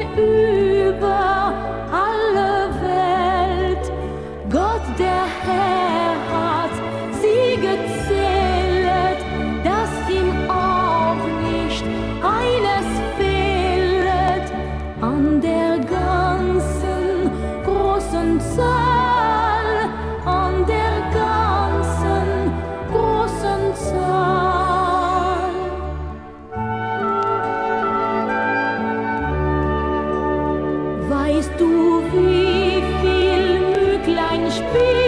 über alle Welt. Gott, der Herr, hat sie gezählet, dass ihm auch nicht eines fehlet an der ganzen großen Zahl, an der ganzen großen Zahl. Weißt du, wie viel Mücklein spielen